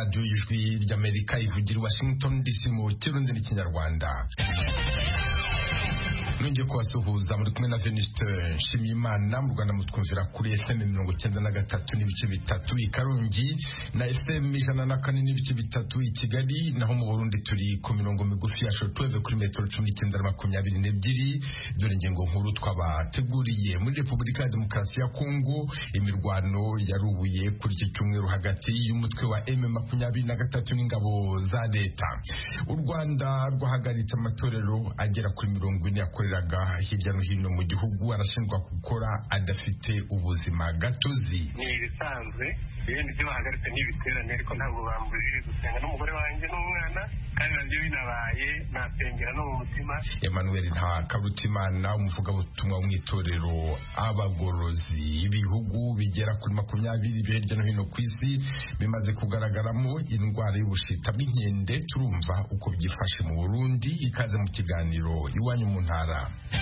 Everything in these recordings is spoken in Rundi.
Radio Ijwi ry'Amerika ivugira i Washington DC mu Kirundi n'Ikinyarwanda. Nongeye kubasuhuza muri kumwe na Venuste Nshimiyimana mu Rwanda mutwumvira kuri FM 93 n'ibice bitatu i Karongi na FM 104 n'ibice bitatu i Kigali, naho mu Burundi turi ku mirongo migufi ya shortwave kuri metero 1922. Dore ingingo nkuru twabateguriye. Muri Repubulika ya Demokarasi ya Kongo imirwano yarubuye kuri iki cyumweru hagati y'umutwe wa M23 n'ingabo za leta. U Rwanda rwahagaritse amatorero agera kuri 40 yakoreraga hirya no hino mu gihugu, arashinjwa gukora adafite ubuzima gatozi. Ni ibisanzwe ibindi byo bahagaritse n'ibiterane, ariko ntabwo bambujije gusenga n'umugore wanjye n'umwana, kandi nabyo binabaye nasengera no mu mutima. Emmanuel Ntakarutimana, umuvugabutumwa wo mu itorero Abagorozi. Ibihugu bigera kuri 20 hirya no hino ku isi bimaze kugaragaramo indwara y'ubushita bw'inkende. Turumva uko byifashe mu Burundi. Ikaze mu kiganiro Iwanyu mu Ntara.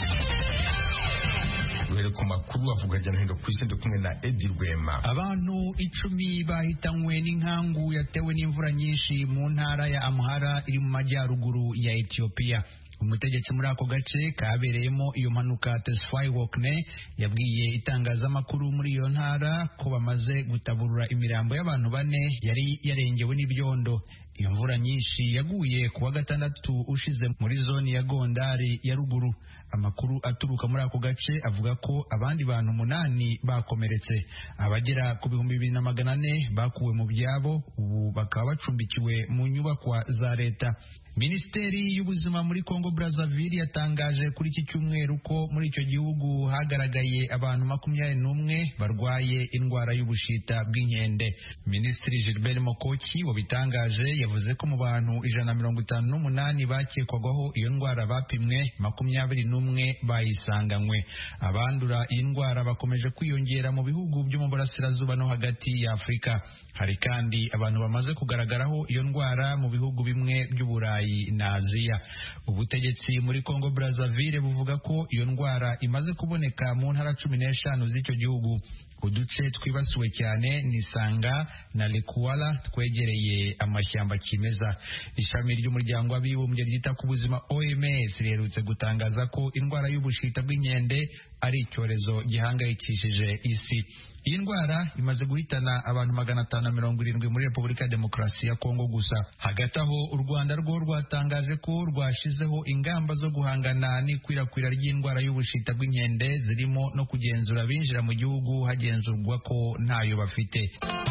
Duhere ku makuru avuga hirya no hino ku isi, kumwe na Edi Rwema. Abantu 10 bahitanywe n'inkangu yatewe n'imvura nyinshi mu ntara ya Amhara iri mu majyaruguru ya Ethiopia. Umutegetsi muri ako gace kabereyemo iyo mpanuka, Tesfaye Wokne, yabwiye itangazamakuru muri iyo ntara ko bamaze gutaburura imirambo y'abantu 4 yari yarengewe n'ibyondo. Iyo mvura nyinshi yaguye kuwa gatandatu ushize muri zone ya Gondari ya ruguru. Amakuru aturuka muri ako gace avuga ko abandi bantu 8 bakomeretse. Abagera ku 2400 bakuwe mu byabo, ubu bakaba bacumbikiwe mu nyubakwa za leta. Minisiteri y'ubuzima muri Congo Brazzaville yatangaje kuri iki cyumweru ko muri icyo gihugu hagaragaye abantu 21 barwaye indwara y'ubushita bw'inkende. Minisitiri Gilbert Mokoki wabitangaje yavuze ko mu bantu 158 bakekwagaho iyo ndwara bapimwe, 21 bayisanganywe. Abandura iyi ndwara bakomeje kwiyongera mu bihugu byo mu burasirazuba no hagati ya Afurika. Hari kandi abantu bamaze kugaragaraho iyo ndwara mu bihugu bimwe by'Uburayi na Aziya. Ubutegetsi muri Congo Brazzaville buvuga ko iyo ndwara imaze kuboneka mu ntara 15 z'icyo gihugu. Uduce twibasiwe cyane ni Sanga na Lekuala twegereye amashyamba kimeza. Ishami ry'umuryango w'abibumbye ryita ku buzima OMS riherutse gutangaza ko indwara y'ubushita bw'inkende ari icyorezo gihangayikishije isi. Iyi ndwara imaze guhitana abantu 570 muri Repubulika ya Demokarasi ya Kongo gusa. Hagati aho u Rwanda rwo rwatangaje ko rwashizeho ingamba zo guhangana n'ikwirakwira ry'indwara y'ubushita bw'inkende, zirimo no kugenzura binjira mu gihugu hagenzurwa ko ntayo bafite.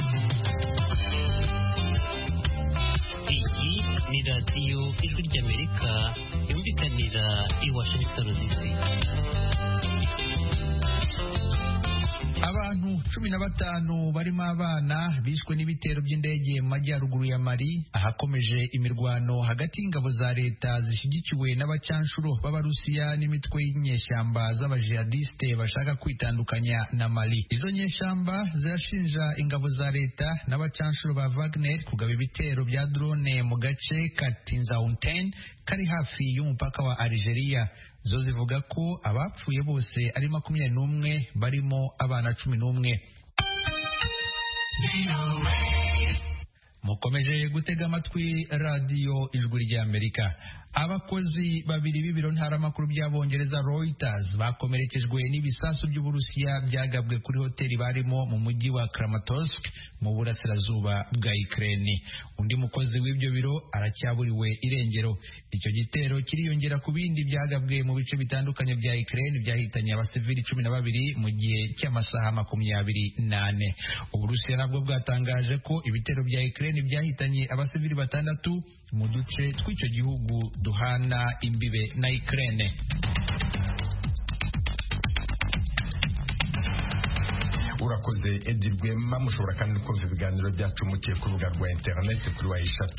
Iyi ni radiyo Ijwi ry'Amerika yumvikanira i Washington DC. Abantu 15 barimo abana bishwe n'ibitero by'indege mu majyaruguru ya Mali, ahakomeje imirwano hagati y'ingabo za leta zishyigikiwe n'abacanshuro b'Abarusiya n'imitwe y'inyeshyamba z'abajihadiste bashaka kwitandukanya na Mali. Izo nyeshyamba zirashinja ingabo za leta n'abacanshuro ba Wagner kugaba ibitero bya drone mu gace ka Tinzaounten kari hafi y'umupaka wa Algeria. Zo zivuga ko abapfuye bose ari 21 barimo abana 11. Mukomeje gutega amatwi radiyo Ijwi ry'Amerika. Abakozi 2 b'ibiro ntaramakuru by'Abongereza Reuters bakomerekejwe n'ibisasu by'Uburusiya byagabwe kuri hoteli barimo mu mujyi wa Kramatorsk mu burasirazuba bwa Ukraine. Undi mukozi w'ibyo biro aracyaburiwe irengero. Icyo gitero kiriyongera ku bindi byagabwe mu bice bitandukanye bya Ukraine byahitanye abasivili 12 mu gihe cy'amasaha 24. Uburusiya nabwo bwatangaje ko ibitero bya Ukraine byahitanye abasivili 6 mu duce tw'icyo gihugu duhana imbibe na Ukraine. Urakoze Edi Rwema. Mushobora kandi kumva ibiganiro byacu mukiye ku rubuga rwa internet kuri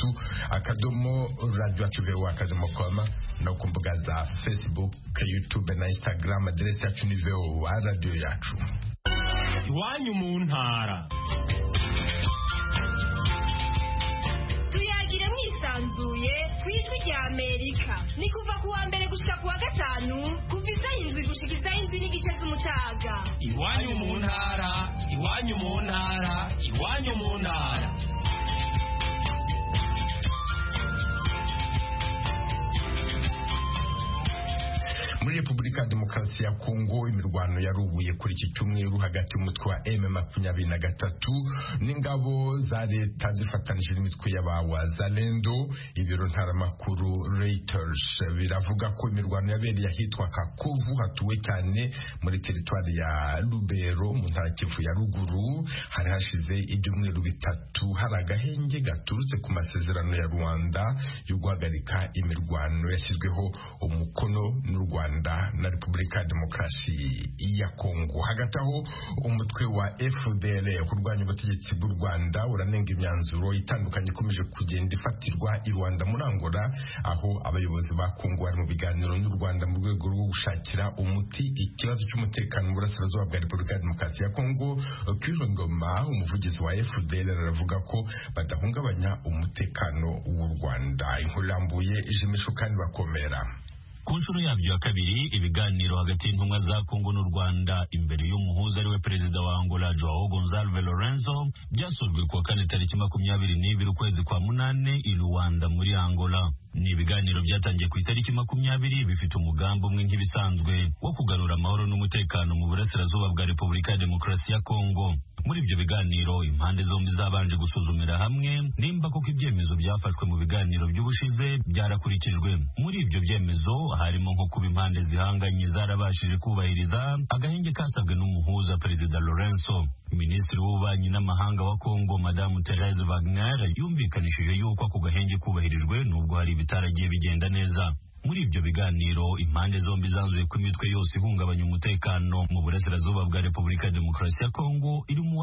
wa3.radio.com no ku mbuga za Facebook, YouTube na Instagram. Aderesi yacu ni VOA Radio yacu. Iwanyu mu ntara. Tuyagire mwisanzuye kwijwi rya Amerika. Ni kuva kuwa mbere gushika kuwa gatanu, kuva isaha 7 gushika isaha 7 n'igice z'umutaga. Iwanyu mu ntara, iwanyu mu ntara, iwanyu mu ntara. muri Repubulika ya Demokarasi ya Kongo imirwano yarubuye kuri iki cyumweru hagati y'umutwe wa M23 n'ingabo za leta zifatanije n'imitwe y'abawazalendo. Ibiro ntaramakuru Reuters biravuga ko imirwano yabereye ahitwa Kakovu hatuwe cyane muri teritwari ya Lubero mu ntara Kivu ya ruguru. Hari hashize ibyumweru bitatu hari agahenge gaturutse ku masezerano ya Rwanda yo guhagarika imirwano yashyizweho umukono n'u Rwanda na Repubulika ya Demokarasi ya Kongo. Hagati aho umutwe wa FDL kurwanya ubutegetsi bw'u Rwanda uranenga imyanzuro itandukanye ikomeje kugenda ifatirwa i Rwanda muri Angola, aho abayobozi ba Kongo bari mu biganiro n'u Rwanda mu rwego rwo gushakira umuti ikibazo cy'umutekano mu burasirazuba bwa Repubulika ya Demokarasi ya Kongo. Ngoma umuvugizi wa FDL aravuga ko badahungabanya umutekano w'u Rwanda. Inkuru irambuye ijimisho kandi bakomera. Ku nshuro yabyo ya kabiri ibiganiro hagati y'intumwa za Kongo n'u Rwanda imbere y'umuhuza ariwe perezida wa Angola Joao Gonçalves Lourenço byasojwe kuwa kane tariki 22 ukwezi kwa munane i Luanda muri Angola. Ni ibiganiro byatangiye ku itariki 20 bifite umugambi umwe nk'ibisanzwe wo kugarura amahoro n'umutekano mu burasirazuba bwa Repubulika ya Demokarasi ya Kongo. Muri ibyo biganiro impande zombi zabanje gusuzumira hamwe nimba koko ibyemezo byafashwe mu biganiro by'ubushize byarakurikijwe. Muri ibyo byemezo harimo nko kuba impande zihanganye zarabashije kubahiriza agahenge kasabwe n'umuhuza perezida Lourenço. Minisitiri w'ububanyi n'amahanga wa Kongo Madame Thérèse Wagner yumvikanishije yuko ako gahenge kubahirijwe nubwo hari bitaragiye bigenda neza. Muri ibyo biganiro impande zombi zanzuye ko imitwe yose ihungabanya umutekano mu burasirazuba bwa Repubulika ya Demokarasi ya Kongo irimo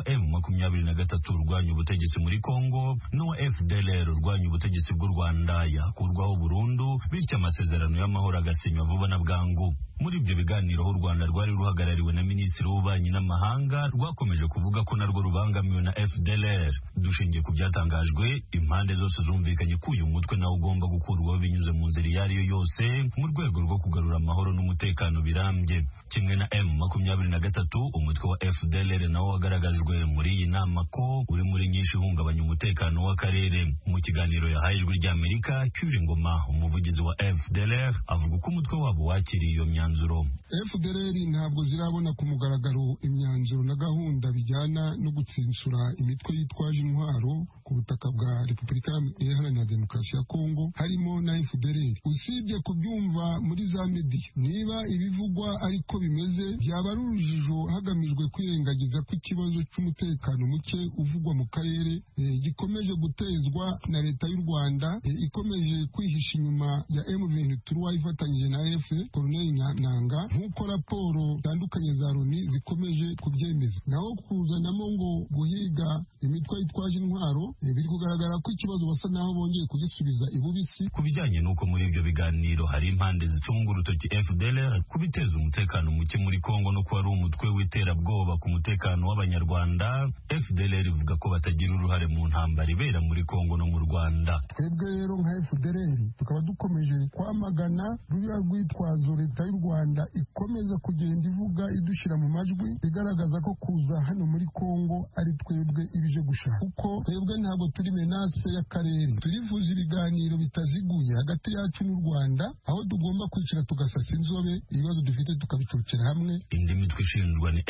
M23 urwanya ubutegetsi muri Kongo no FDLR urwanya ubutegetsi bw'u Rwanda yakurwaho burundu, bityo amasezerano y'amahoro agasinywa vuba na bwangu. Muri ibyo biganiro u Rwanda rwari ruhagarariwe na Minisitiri w'ububanyi n'amahanga rwakomeje kuvuga ko narwo rubangamiwe na FDLR. Dushingiye ku byatangajwe, impande zose zumvikanye ko uyu mutwe nawo ugomba gukurwaho binyuze mu nzira iyo ari yo yose mu rwego rwo kugarura amahoro n'umutekano birambye. Kimwe na M23 umutwe wa FDLR nawo wagaragajwe muri iyi nama ko uri muri nyinshi ihungabanya umutekano w'akarere. Mu kiganiro yahaye Ijwi ry'Amerika, Ngoma umuvugizi wa FDLR avuga ko umutwe wabo wakiriye iyo myanzuro. FDLR ntabwo zirabona ku mugaragaro imyanzuro na gahunda bijyana no gutsinsura imitwe yitwaje intwaro ku butaka bwa Repubulika Iharanira Demokarasi ya Kongo harimo na FDLR. Usibye kubyumva muri za media, niba ibivugwa ariko bimeze byaba ari urujijo hagamijwe kwirengagiza ko ikibazo cy'umutekano muke uvugwa mu karere gikomeje gutezwa na leta y'u Rwanda ikomeje kwihisha inyuma ya M23 ifatanyije na AFC Colonel Nanga, nk'uko raporo zitandukanye za Loni zikomeje kubyemeza. Naho kuzanamo ngo guhiga imitwe yitwaje intwaro biri kugaragara ko ikibazo basa naho bongeye kugisubiza ibubisi. Ku bijyanye n'uko muri ibyo biganiro hari impande zitunga urutoki FDLR kubiteza umutekano muke muri Kongo no kuba ari umutwe w'iterabwoba ku mutekano w'Abanyarwanda, FDLR ivuga ko batagira uruhare mu ntambara ibera muri Kongo no mu Rwanda. Twebwe rero nka FDLR tukaba dukomeje kwamagana ruriya rwitwazo leta y'u Rwanda ikomeza kugenda ivuga idushyira mu majwi igaragaza ko kuza hano muri Kongo ari twebwe ibije gushaka, kuko twebwe ntabwo turi menace y'akarere. Turifuza ibiganiro bitaziguye hagati yacu n'u Rwanda, aho tugomba kwicara tugasasa inzobe ibibazo dufite tukabicocera hamwe. Indi mitwe ishinjwa ni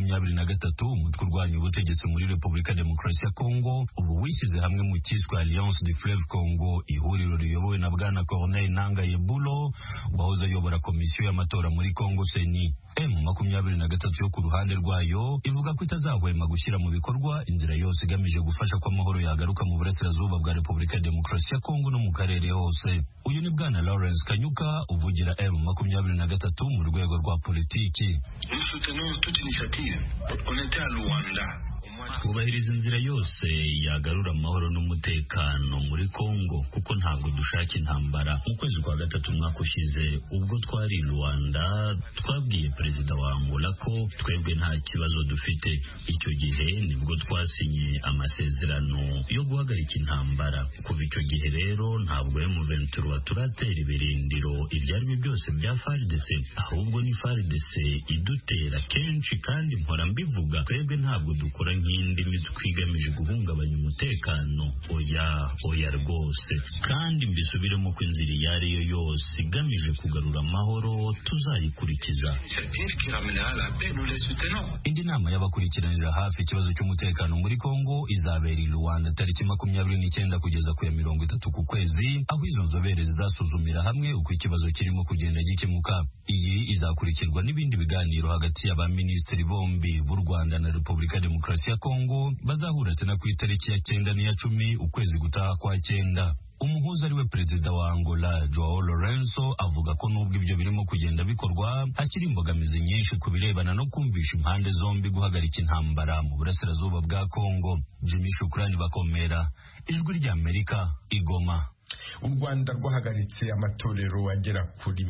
M23 umutwe urwanya ubutegetsi muri Repubulika Demokarasi ya Kongo ubu wishyize hamwe mu cyiswe Alliance du Fleuve Congo, ihuriro riyobowe na Bwana Corneille Nangaa Yebulo wahoze ayobora komisiyo y'amatora muri Kongo Seni. M23 yo ku ruhande rwayo ivuga ko itazahwema gushyira mu bikorwa inzira yose igamije gufasha ko amahoro yagaruka mu burasirazuba bwa Repubulika ya Demokarasi ya Kongo no mu karere hose. Uyu ni Bwana Lawrence Kanyuka uvugira M23 mu rwego rwa politiki. Twubahiriza inzira yose yagarura amahoro n'umutekano muri Kongo kuko ntabwo dushaka intambara. Mu kwezi kwa gatatu umwaka ushize ubwo twari i Rwanda twabwiye perezida wa Angola ko twebwe nta kibazo dufite. Icyo gihe nibwo twasinye amasezerano yo guhagarika intambara. Kuva icyo gihe rero ntabwo M23 turatera ibirindiro ibyo ari byo byose bya FARDC, ahubwo ni FARDC idutera kenshi kandi mpora mbivuga. Twebwe ntabwo dukora nk'iyo n'indi mitwe igamije guhungabanya umutekano. Oya rwose, kandi mbisubiremo ko inzira iyo ari yo yose igamije kugarura amahoro tuzayikurikiza. Indi nama y'abakurikiranira hafi ikibazo cy'umutekano muri Kongo izabera i Rwanda tariki 29 kugeza ku ya 30 ku kwezi, aho izo nzobere zizasuzumira hamwe uko ikibazo kirimo kugenda gikemuka. Iyi izakurikirwa n'ibindi biganiro hagati y'abaminisitiri bombi b'u Rwanda na Repubulika ya Demokarasi ya Kongo bazahura tena ku itariki ya 9 n'iya 10 ukwezi gutaha kwa 9. Umuhuza ari we perezida wa Angola Joao Lourenço avuga ko nubwo ibyo birimo kugenda bikorwa hakiri imbogamizi nyinshi ku birebana no kumvisha impande zombi guhagarika intambara mu burasirazuba bwa Kongo. Jimmy Shukrani Bakomera, Ijwi ry'Amerika, Igoma. U Rwanda rwahagaritse amatorero agera kuri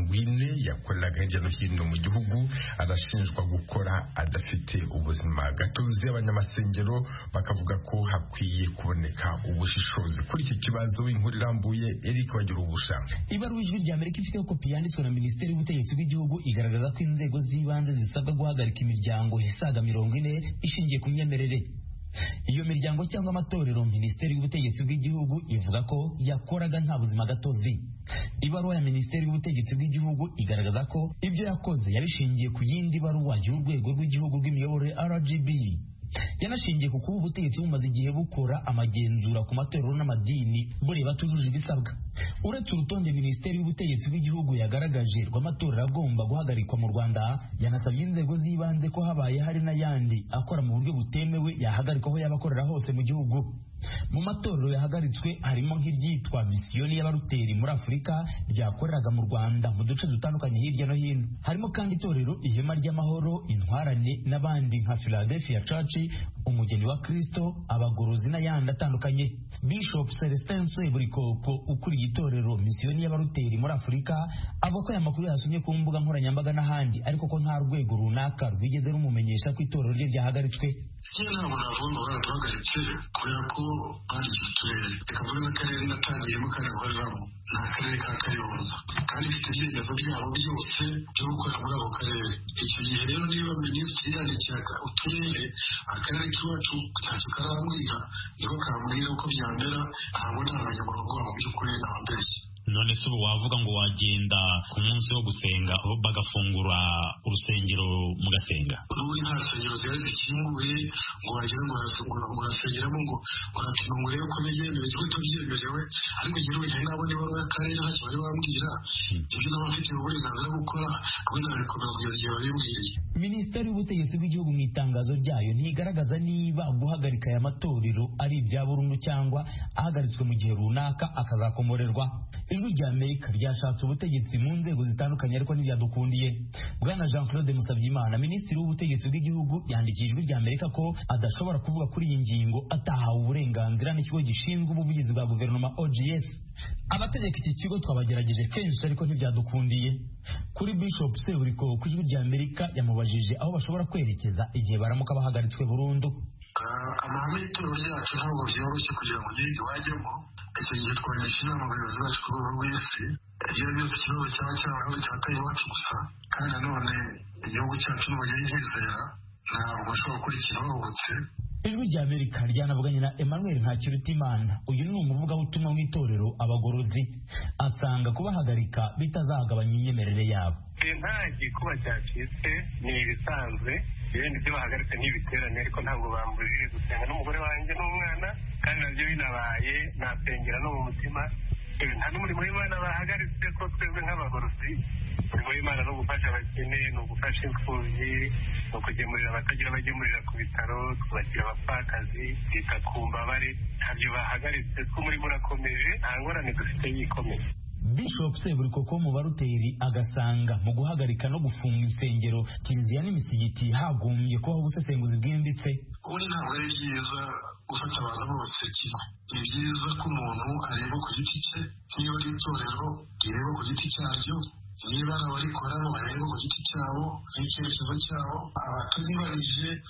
40 yakoreraga hirya no hino mu gihugu arashinjwa gukora adafite ubuzima gatozi. Abanyamasengero bakavuga ko hakwiye kuboneka ubushishozi kuri iki kibazo. Inkuru irambuye Eric Wagira ubusha. Ibaruwa Ijwi ry'Amerika ifite kopi yanditswe na Minisiteri y'Ubutegetsi bw'Igihugu igaragaza ko inzego z'ibanze zisabwa guhagarika imiryango isaga 40 ishingiye ku myemerere. Iyo miryango cyangwa amatorero Minisiteri y'Ubutegetsi bw'Igihugu ivuga ko yakoraga nta buzima gatozi. Ibaruwa ya Minisiteri y'Ubutegetsi bw'Igihugu igaragaza ko ibyo yakoze yabishingiye ku yindi baruwa y'urwego rw'igihugu rw'imiyoborere RGB. Yanashingiye ku kuba ubutegetsi bumaze igihe bukora amagenzura ku matorero n'amadini bureba tujuje ibisabwa. Uretse urutonde Minisiteri y'Ubutegetsi bw'Igihugu yagaragaje rw'amatorero agomba guhagarikwa mu Rwanda, yanasabye inzego z'ibanze ko habaye hari n'ayandi akora mu buryo butemewe yahagarikwa aho yabakorera hose mu gihugu. Mu matorero yahagaritswe harimo nk'iryitwa Misiyoni y'Abaruteri muri Afurika ryakoreraga mu Rwanda mu duce dutandukanye hirya no hino. Harimo kandi itorero Ihema ry'Amahoro, Intwarane n'abandi nka Philadelphia Church, Umugeni wa Kristo, Abagorozi n'ayandi atandukanye. Bishop Celestin Seburikoko ukuriye itorero Misiyoni y'Abaruteri muri Afurika avuga ko aya makuru yasomye ku mbuga nkoranyambaga n'ahandi, ariko ko nta rwego runaka rwigeze rumumenyesha ko itorero rye ryahagaritswe. Ntabwo navuga ngo barahagaritse kubera ko ari uturere. Reka mvuge n'akarere natangiyemo kandi nkoreramo ni akarere ka Kayonza, kandi ifite ibyemezo byabo byose byo gukora muri ako karere. Icyo gihe rero niba minisitiri yandikiraga uturere, akarere k'iwacu ntacyo karambwira, niko kambwira uko byamera, ntabwo nta banyamurongo wabo by'ukuri ntabambeshye. None se ubu wavuga ngo wagenda ku munsi wo gusenga bagafungura urusengero mugasenga? N'ubu nta nsengero zari zikinguye ngo wagire ngo urasengeramo ngo urapima ngo urebe ko byemewe cyangwa utabyemerewe, ariko igihe ubu ntabwo nabona ibaruwa y'akarere ntacyo bari bambwira. Ibyo n'abafite uburenganzira bwo gukora abo nabikomeza kugeza igihe babimbwiriye. Minisiteri y'Ubutegetsi bw'Igihugu mu itangazo ryayo ntigaragaza niba guhagarika aya matorero ari ibya burundu cyangwa ahagaritswe mu gihe runaka akazakomorerwa. Ijwi ry'Amerika ryashatse ubutegetsi mu nzego zitandukanye ariko ntibyadukundiye. Bwana Jean-Claude Musabyimana, Minisitiri w'Ubutegetsi bw'Igihugu, yandikiye Ijwi ry'Amerika ko adashobora kuvuga kuri iyi ngingo atahawe uburenganzira n'ikigo gishinzwe ubuvugizi bwa guverinoma OGS. Abategeka iki kigo twabagerageje kenshi ariko ntibyadukundiye. Kuri Bishop Seburiko ku Ijwi ry'Amerika yamubajije aho bashobora kwerekeza igihe baramuka bahagaritswe burundu. Amahame y'itorero ryacu ntabwo byoroshye kugira ngo ugire wajyemo. Icyo gihe twagisha inama abayobozi bacu ku rwego rw'isi, iyo byose ikibazo cyaba cyabayeho cyateye iwacu gusa, kandi nanone igihugu cyacu n'ubugeni nkizera ntabwo bashobora gukurikira bahubutse. Ijwi ry'Amerika ryanavuganye na Emmanuel Ntakirutimana, uyu ni umuvugabutumwa w'itorero Abagorozi, asanga kubahagarika bitazagabanya imyemerere yabo. Nta gikuba cyacitse, ni ibisanzwe, ibindi byo bahagaritse n'ibiterane, ariko ntabwo bambujije gusenga n'umugore wanjye n'umwana, kandi nabyo binabaye nasengera no mu mutima. Nta n'umurimo w'Imana bahagaritse, ko twebwe nk'abagorozi umurimo w'Imana no gufasha abakene, ni ugufasha imfubyi, ni ukugemurira abatagira abagemurira ku bitaro, twubakira abapfakazi, twita ku mbabare. Ntabyo bahagaritse, tw'umurimo urakomeje, nta ngorane dufite yikomeye. Bishop Seburikoko mu Baruteri agasanga mu guhagarika no gufunga insengero, kiliziya n'imisigiti hagombye kubaho ubusesenguzi bwimbitse. Ubundi ntabwo ari byiza gufata abantu bose kimwe. Ni byiza ko umuntu areba ku giti cye, niba ari itorero rireba ku giti cyaryo, niba ari abarikora bareba ku giti cyabo n'icyerekezo cyabo, abatanyuranije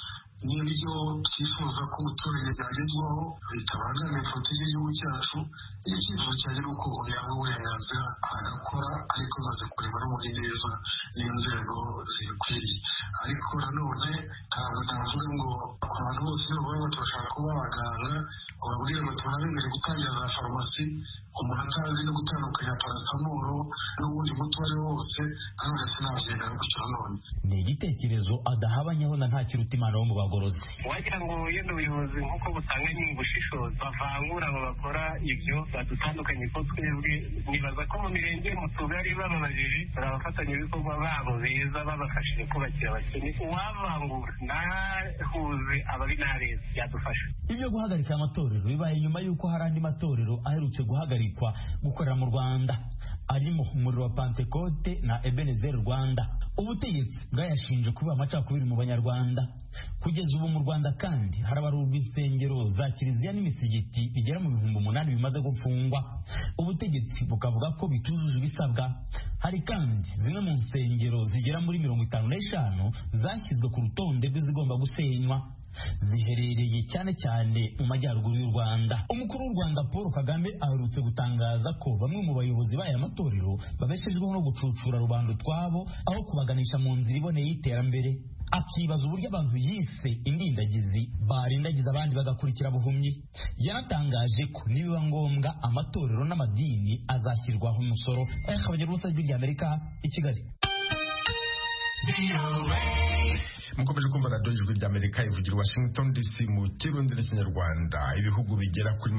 n'ibyo twifuza ko umuturage byagezwaho bitabangamiye politiki y'igihugu cyacu. Icyifuzo cyanjye ni uko yahabwa uburenganzira agakora, ariko maze kureba no muri neza n'inzego zibikwiriye. Ariko nanone ntabwo navuga ngo abantu bose bavuga turashaka kuba abaganga, ubabwire ngo turabemerewe gutangira za farumasi, umuntu atazi no gutandukanya parasamoro n'ubundi muti uwo ari wo wose, nanone sinabyemera gutyo. Nanone ni igitekerezo adahabanyaho na Ntakirutimana wo mu bagorozi. wagira ngo yenda ubuyobozi nk'uko busanganye ubushishozi bavangura abo bakora ibyo badutandukanye, ko twebwe nibaza ko mu mirenge mu tugari bababajije hari abafatanyabikorwa babo beza babafashije kubakira abakene. Uwavangura ntahuze ababi n'abeza byadufasha. Ibyo guhagarika amatorero bibaye nyuma y'uko hari andi matorero aherutse guhagarikwa gukorera mu Rwanda, arimo umuriro wa Pentecote na Ebenezer Rwanda. Ubutegetsi bwayashinje kuba amacakubiri mu Banyarwanda. Kugeza ubu mu Rwanda kandi harabarurwa insengero za kiliziya n'imisigiti bigera mu 8,000 bimaze gufungwa. Ubutegetsi bukavuga ko bitujuje ibisabwa. Hari kandi zimwe mu nsengero zigera muri 55 zashyizwe ku rutonde rw'izigomba gusenywa, ziherereye cyane cyane mu majyaruguru y'u Rwanda. Umukuru w'u Rwanda Paul Kagame aherutse gutangaza ko bamwe mu bayobozi b'aya matorero babeshejweho no gucucura rubanda twabo aho kubaganisha mu nzira iboneye y'iterambere. Akibaza uburyo abantu yise indindagizi barindagiza abandi bagakurikira buhumyi. Yanatangaje ko nibiba ngombwa amatorero n'amadini azashyirwaho umusoro. Abanyarubusa by'Amerika i Kigali. mukomeje kumva radiyo ijwi ry'Amerika ivugira Washington DC mu kirundi n'ikinyarwanda. Ibihugu bigera kuri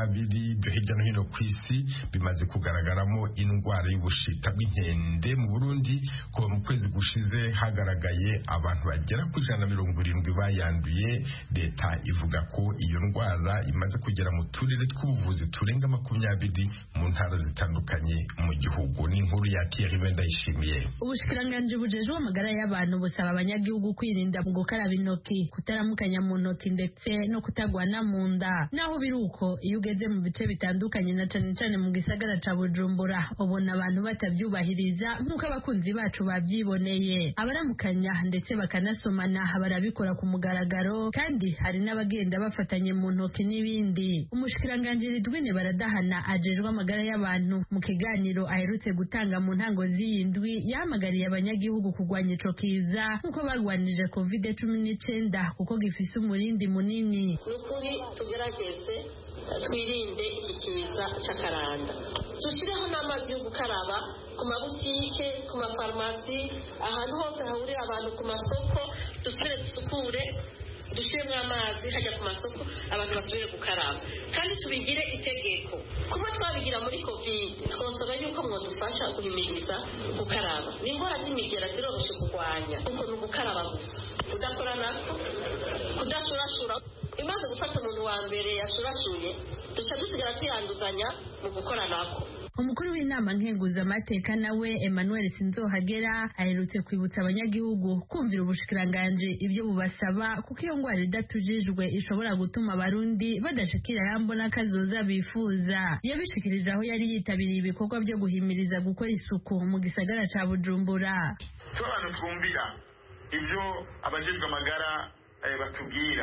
20 byo hirya no hino ku isi bimaze kugaragaramo indwara y'ubushita bw'inkende. Mu Burundi kuva mu kwezi gushize hagaragaye abantu bagera kuri 170 bayanduye. Leta ivuga ko iyo ndwara imaze kugera mu turere tw'ubuvuzi turenga 20 mu ntara zitandukanye mu gihugu. Ni inkuru ya Thierry Ndayishimiye. Ubushikiranganje bujejwe amagara y'abantu busaba abanyagihugu kwirinda mu gukaraba intoki, kutaramukanya mu ntoki ndetse no kutagwana mu nda. Naho biruko iyo ugeze mu bice bitandukanye na cane cane mu gisagara ca Bujumbura ubona abantu batavyubahiriza nk'uko abakunzi bacu bavyiboneye. Abaramukanya ndetse bakanasomana barabikora ku mugaragaro, kandi hari n'abagenda bafatanye mu ntoki n'ibindi. Umushikiranganje Ridwine Baradahana ajejwe amagara y'abantu mu kiganiro aherutse gutanga mu ntango z'iyindwi yahamagariye abanyagihugu kugwanya ico kiza nkuko barwanije COVID-19 kuko gifise umurindi munini. Nukuri tugerageze twirinde iki kiza c'akaranda, dushireho n'amazi yo gukaraba ku mabutike, ku mafarumasi, ahantu hose hahurira abantu, ku masoko dusubire dusukure, dushiremo amazi hajya ku masoko abantu basubire gukaraba, kandi tubigire itegeko. Kuba twabigira muri COVID twosaba yuko mwadufasha guhimiriza gukaraba. Ni indwara z'imigera ziroroshe kurwanya, kuko ni ugukaraba gusa, kudakora nako, kudashurashura. Imaze gufata umuntu wa mbere yashurashuye duca dusigara tuyanduzanya mu gukora nako. Umukuru w'inama nkenguzamateka nawe Emmanuel Sinzohagera aherutse kwibutsa abanyagihugu kumvira ubushikiranganje ibyo bubasaba, kuko iyo ngwara idatujijwe ishobora gutuma abarundi badashikira yambona kazoza bifuza. Yabishikirije aho yari yitabiriye ibikorwa byo guhimiriza gukora isuku mu gisagara ca Bujumbura. Abantu twumvira ibyo abajejwe amagara batubwira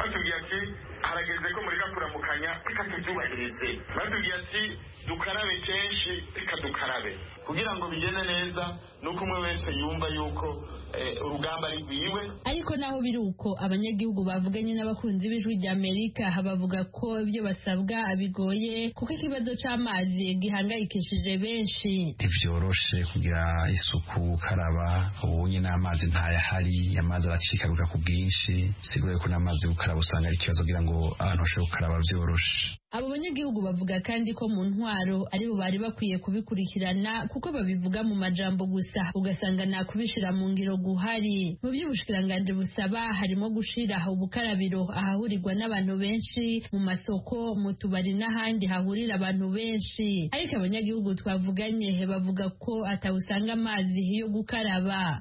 ati harageze ko muri kuramukanya reka tubyubahirize. Batubwira ati dukarabe kenshi, reka dukarabe kugira ngo bigende neza, nuko umwe wese yumva yuko urugamba ari rwiwe. Ariko naho biruko abanyagihugu bavuganye n'abakunzi b'ijwi ry'Amerika bavuga ko ibyo basabwa bigoye, kuko ikibazo c'amazi gihangayikishije benshi. Ivyoroshe kugira isuku karaba, ubunye n'amazi ntayahari, amazi aracikaguka ku bwinshi, sigure ko n'amazi gukaraba usanga ari ikibazo kugira ngo abantu bashobore gukaraba vyoroshe. Abo banyagihugu bavuga kandi ko mu ntwaro aribo bari bakwiye kubikurikirana, kuko babivuga mu majambo gusa ugasanga nta kubishira mu ngiro guhari. Mu by'ubushikiranganje busaba harimo gushira ubukarabiro ahahurirwa n'abantu benshi, mu masoko, mu tubari n'ahandi hahurira abantu benshi. Ariko abanyagihugu twavuganye bavuga ko atawusanga amazi yo gukaraba.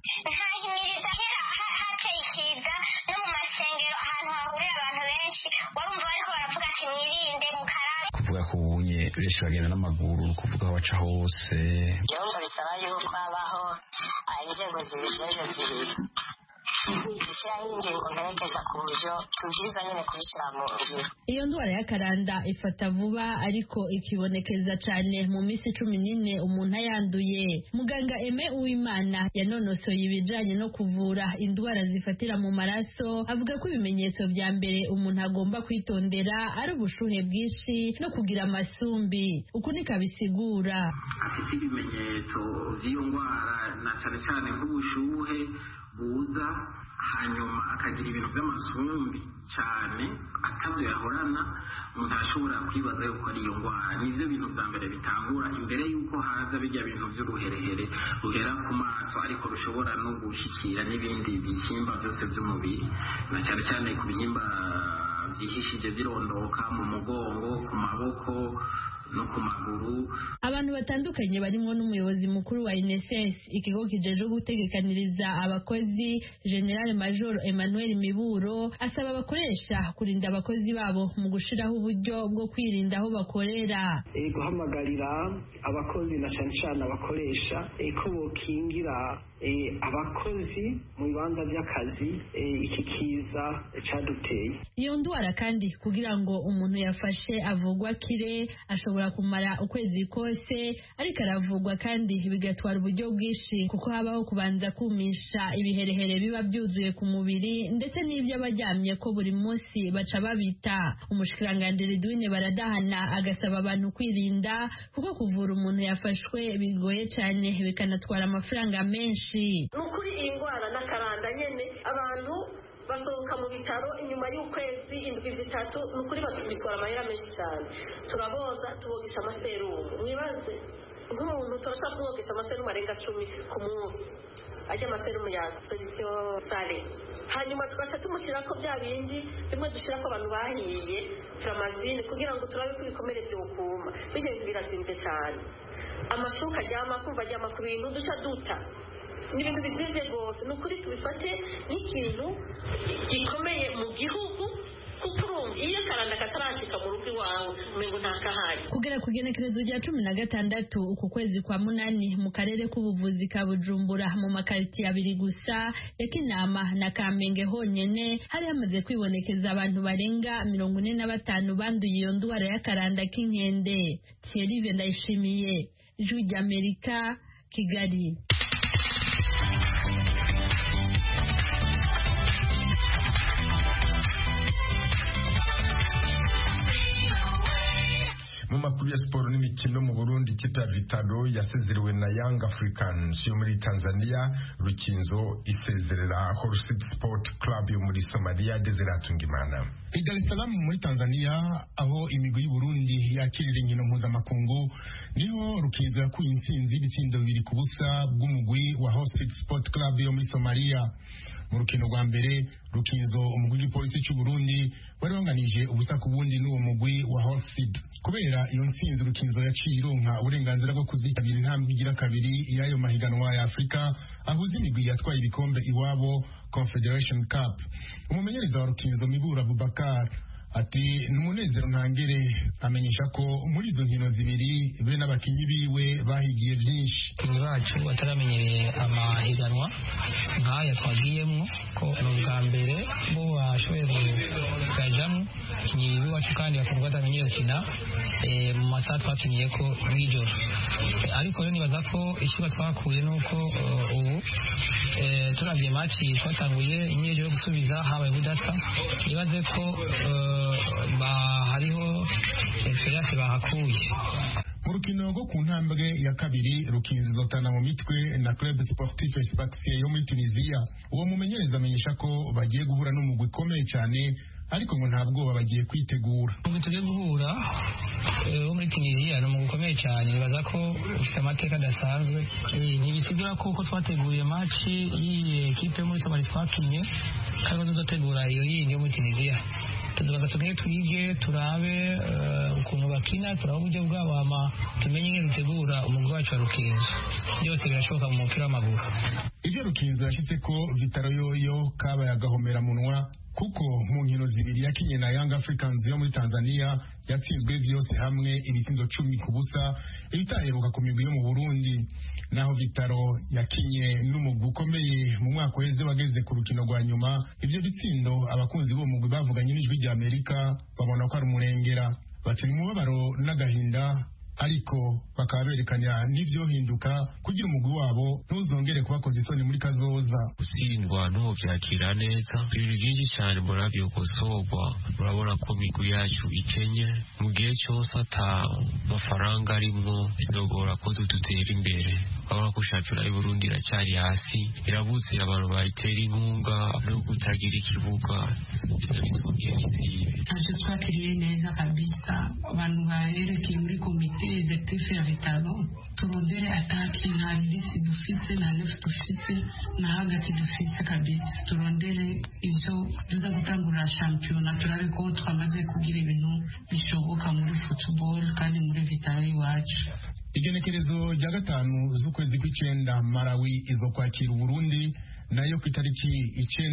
Kuvuga ko ubunye benshi bagenda n'amaguru, kuvuga aho baca hose. Byumva bisaba yuko habaho inzego zibijejwe gushyiraho ingingo mperekeza ku buryo tubwiza nyine kubishyira mu ngiro. Iyo ndwara y'akaranda ifata vuba ariko ikibonekeza cyane mu minsi 14 umuntu ayanduye. Muganga Aime Uwimana yanonosoye ibijanye no kuvura indwara zifatira mu maraso avuga ko ibimenyetso vya mbere umuntu agomba kwitondera ari ubushuhe bwinshi no kugira amasumbi. Uku nikabisigura afite ibimenyetso vy'iyo ndwara na cyane cyane nk'ubushuhe buza hanyuma akagira ibintu by'amasumbi cyane atavyo yahorana, umuntu ashobora kwibaza yuko ari iyo ndwara. Nivyo bintu vya mbere bitangura imbere yuko haza bijya bintu vy'uruherehere ruhera ku maso ariko rushobora no gushikira n'ibindi bihimba byose by'umubiri, na cyane cyane ku bihimba vyihishije birondoka mu mugongo, ku maboko no ku maguru. Abantu batandukanye barimo n'umuyobozi mukuru wa INSS, ikigo kijeje gutegekaniriza abakozi, General Major Emmanuel Miburo asaba abakoresha kurinda abakozi babo mu gushiraho uburyo bwo kwirinda aho bakorera. Guhamagarira abakozi na cyane cyane abakoresha ko bokingira abakozi mu bibanza by'akazi iki kiza caduteye. Iyo ndwara kandi kugira ngo umuntu yafashe avugwa kire ashobora kumara ukwezi kose, ariko aravugwa kandi bigatwara uburyo bwinshi kuko habaho kubanza kumisha ibiherehere biba byuzuye ku mubiri ndetse n'ibyo abaryamye ko buri munsi baca babita. Umushikiranganje Ridwine Baradahana agasaba abantu kwirinda kuko kuvura umuntu yafashwe bigoye cyane bikanatwara amafaranga menshi. Nukuri iyi ndwara n'akaranda nyene abantu basohoka mu bitaro inyuma y'ukwezi 7 nukuri batubitwara amahera menshi cyane. Turaboza tubogisha amaserumu, mwibaze nk'umuntu turashaka kumwogesha amaserumu arenga 10 ku munsi, ajya amaserumu ya solution sale, hanyuma tugaca tumushyira ko bya bindi bimwe dushira ko abantu bahiye Flamazine kugira ngo turabe ko ibikomere byokuma. Bijye birazinze cyane, amashuka ajyama kumva ajyama ku bintu dusha duta n'ibintu bizije rwose. Nukuri tubifate n'ikintu gikomeye mu gihugu kuko iyo karanda katarashika mu rugo iwawe umengo ntakahari. Kugera ku genekerezo rya 16 uku kwezi kwa munani mu karere k'ubuvuzi ka Bujumbura mu makariti abiri gusa ya Kinama na Kamenge honyene hari hamaze kwibonekeza abantu barenga 45 banduye iyo ndwara y'akaranda k'inkende. Thierry Ndayishimiye, Ijwi ry'Amerika, Kigali. Mu makuru ya siporo n'imikino mu Burundi, ikipe ya Vitalo yasezerewe na Young Africans yo muri Tanzania, Rukinzo isezerera Horseid Sport Club yo muri Somalia. Deseratungimana i Dar es Salaam muri Tanzania, aho imigwi y'u Burundi yakirira inkino mpuzamakungu, niho Rukinzo yakuye intsinzi y'ibitsindo 2-0 bw'umugwi wa Horseid Sport Club yo muri Somalia. Mu rukino rwa mbere Rukinzo umugwi w'igipolisi cy'u Burundi wari wanganije ubusa ku bundi n'uwo mugwi wa Horseid. Kubera iyo ntsinzi Rukinzo yaciye ironka uburenganzira bwo kuzitabira intambwe igira kabiri y'ayo mahiganwa ya Afrika ahuza imigwi yatwaye ibikombe iwabo Confederation Cup. Umumenyereza wa Rukinzo Mibura Abubakar ati n'umunezero ntangere, amenyesha ko muri izo nkino zibiri be n'abakinyi biwe bahigiye byinshi. Abakinyi bacu bataramenyereye amahiganwa nk'aya twagiyemo, ko n'ubwa mbere bo bashoboye kuyajamo. Abakinyi b'iwacu kandi bakaba batamenyereye gukina mu masaha twakiniye ko mw'ijoro, ariko rero nibaza ko ikiba twakuye nuko ubu turavye match twatanguye inyejo yo gusubiza habaye budasa. Nibaze ko hariho experience bahakuye. Mu rukino rwo ku ntambwe ya kabiri Rukinzo izotana mu mitwe na Club Sportif Sfaxien yo muri Tunisia. Uwo mumenyereza amenyesha ko bagiye guhura n'umugwi ukomeye cyane, ariko ngo nta bwoba bagiye kwitegura. Ubu tugiye guhura wo muri Tunisia ni umugwi ukomeye cyane, nibaza ko ufite amateka adasanzwe. Ntibisigura ko twateguye match y'iyi ekipe muri Somalia twakinye, kandi tuzotegura iyo yindi yo muri Tunisia. Tuzobanza twige turabe ukuntu bakina, turabe uburyo bwabo, tumenye ingene dutegura umugwi wacu wa Rukinzo. Byose birashoboka mu mupira w'amaguru. Ivyo Rukinzo yashitse ko Vitalo yoyo kabaye agahomera munwa, kuko mu nkino zibiri yakinye na Young Africans yo muri Tanzania yatsinzwe byose hamwe ibitsindo 10-0, ibitaheruka ku migwi yo mu Burundi. naho Vitaro yakinye n'umugwi ukomeye mu mwaka uheze wageze ku rukino rwa nyuma. Ivyo bitsindo abakunzi b'uwo mugwi bavuganye n'ijwi rya Amerika babona ko ari umurengera, bati umubabaro n'agahinda, ariko bakaba berekanya n'ivyohinduka kugira umugwi wabo ntuzongere kubakoza isoni muri kazoza. Gutsindwa n'uwo vyakira neza, ibintu vyinshi cyane murabyokosorwa. Murabona ko imigwi yacu ikenye, mu gihe cyose ata mafaranga arimwo bizogora ko dutera imbere. Urabona ko shampiyona y'Uburundi iracyari hasi, irabuze abantu bayitera inkunga no kutagira ikibuga, biza bizongera isibe. Ntacyo twakiriye neza kabisa, abantu baherekeye muri komite executive ya Vitalo, turondere ataki nta lisi dufise na left dufise na hagati dufise kabisa, turondere ivyo tuza gutangura shampiyona, turabe ko twamaze kugira ibintu bishoboka muri football kandi muri Vitalo iwacu. Igenekerezo rya 5 z'ukwezi kw'icenda Malawi izo kwakira Uburundi, nayo ku itariki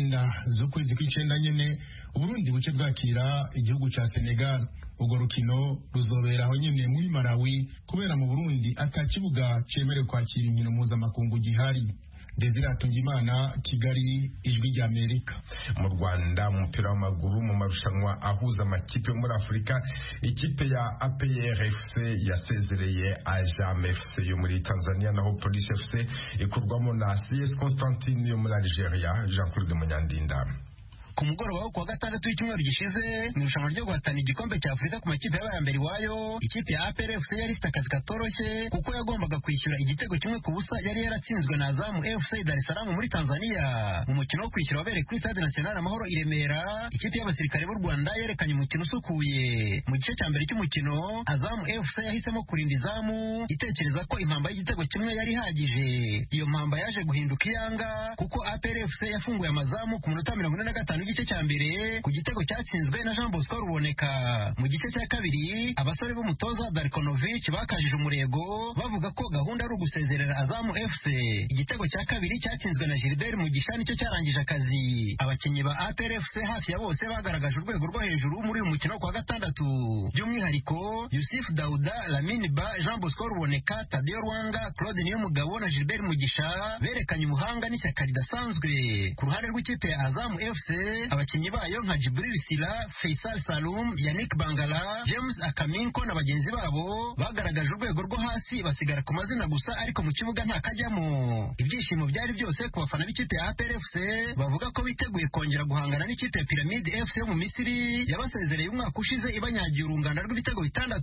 9 z'ukwezi kw'icenda nyene Uburundi buce bwakira igihugu ca Senegal. Urwo rukino ruzobera aho nyene muri Malawi kubera mu Burundi ata kibuga cemerewe kwakira inkino mpuzamakungu gihari. Desire Atungimana, Kigali, Ijwi rya Amerika. Mu Rwanda umupira w'amaguru mu marushanwa ahuza amakipe muri Afurika, ikipe ya APR FC yasezereye Ajam FC yo muri Tanzania, naho Police FC ikurwamo na CS Constantine yo muri Algeria. Jean-Claude Munyandinda. Ku mugoroba wo kuwa gatandatu w'icyumweru gishize mu irushanwa ryo guhatana igikombe cya Afurika ku makipe yabaye mbere iwayo, ikipe ya APR FC yari ifite akazi katoroshye kuko yagombaga kwishyura igitego kimwe ku busa yari yaratsinzwe na Azam FC Dar es Salaam muri Tanzania. Mu mukino wo kwishyura wabereye kuri Stade National Amahoro i Remera, ikipe y'abasirikare b'u Rwanda yerekanye umukino usukuye. Mu gice cya mbere cy'umukino, Azam FC yahisemo kurinda izamu itekereza ko impamba y'igitego kimwe yari ihagije. Iyo mpamba yaje guhinduka iyanga kuko APR FC yafunguye amazamu ku minota 45 igice cya mbere ku gitego cyatsinzwe na Jean Bosco Ruboneka. Mu gice cya kabiri, abasore b'umutoza Darkonovic bakajije umurego bavuga ko gahunda ari ugusezerera Azam FC. Igitego cya kabiri cyatsinzwe na Gilbert Mugisha nicyo cyarangije akazi. Abakinnyi ba APR FC hafi ya bose bagaragaje urwego rwo hejuru muri uyu mukino kwa gatandatu, by'umwihariko Yusuf Dauda, Lamine Ba, Jean Bosco Ruboneka, Tadeo Rwanga, Claude Niyomugabo na Gilbert Mugisha berekanye ubuhanga n'ishyaka ridasanzwe. Ku ruhande rw'ikipe ya Azam FC, abakinnyi bayo nka Jibril Sila, Faisal Salum, Yannick Bangala, James Akaminko na bagenzi babo bagaragaje urwego rwo hasi basigara ku mazina gusa, ariko mu kibuga nta kajyamo. Ibyishimo byari byose ku bafana b'ikipe ya APR FC, bavuga ko biteguye kongera guhangana n'ikipe ya Pyramid FC yo mu Misiri yabasezereye umwaka ushize ibanyagiye urungano rw'ibitego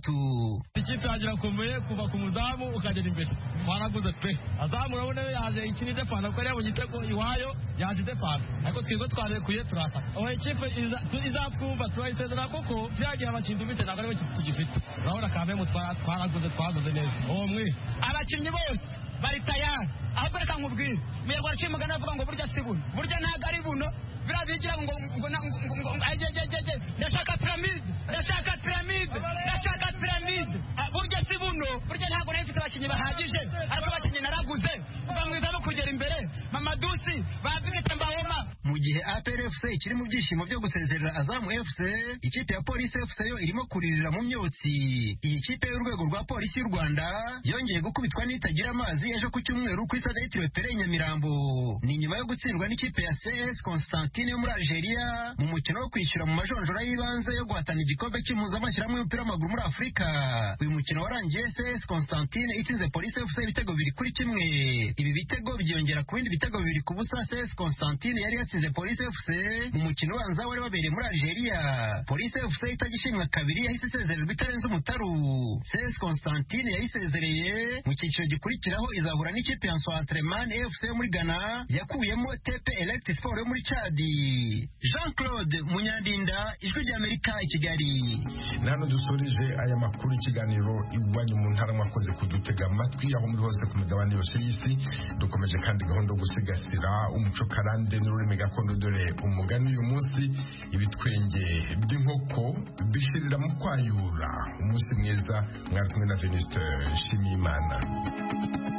6. Ikipe yagirakomeye kuva ku muzamu ukagera imbere, twaraguze pe. Azamu urabona yaje ikini defana ko ari mu gitego iwayo yaje defana, ariko twego twarekuye aho ikipe izatwumva turayisezera kuko vyagiye abakinnyi dufite ntabwo aribo tugifite. Urabona kamemu twaguze neza. Omwe abakinnyi bose bari tayari, ahubwo reka nkubwire Munyarwanda aciye umugani avuga ngo burya si buno, burya ntabwo ari buno, birabigira ngo ndashaka piramide, ndashaka piramide, ndashaka piramide. Burya si buno, burya ntabwo nari mfite abakinnyi bahagije, ariko abakinnyi naraguze kuva mwiza no kugera imbere. Mamadusi bazigete mbahoma. Mu gihe APR FC ikiri mu byishimo byo gusezerera Azam FC, ikipe ya Police FC yo irimo kuririra mu myotsi. Iyi kipe y'urwego rwa Polisi y'u Rwanda yongeye gukubitwa n'itagira amazi ejo ku cyumweru ku Stade yitiriwe Pere Nyamirambo. Ni nyuma yo gutsindwa n'ikipe ya CS Constantine yo muri Algeria mu mukino wo kwishyura mu majonjora y'ibanze yo guhatana igikombe cy'impuzamashyirahamwe y'umupira w'amaguru muri Afurika. Uyu mukino warangiye CS Constantine itsinze Police FC ibitego 2-1. Ibi bitego byiyongera ku bindi bitego 2-0 CS Constantine yari yatsinze Police FC mu mukino ubanza wari wabereye muri Algeria. Police FC itagishimwa kabiri yahise isezererwa itarenze umutaru. CS Constantine yayisezereye mu cyiciro gikurikiraho izahura n'ikipe ya Nsoatreman FC yo muri Ghana yakuyemo TP Elect Sport yo muri Chad. Jean-Claude Munyandinda, Ijwi rya Amerika i Kigali. Nano dusoreje aya makuru ikiganiro iwanyu mu ntara mwakoze kudutega amatwi aho muri hose ku migabane yose y'isi. Dukomeje kandi gahunda yo gusigasira umuco karande n'ururimi gakondo, dore umugani uyu munsi ibitwenge by'inkoko bishirira mu kwayura. Umunsi mwiza, mwari kumwe na Venuste Nshimiyimana.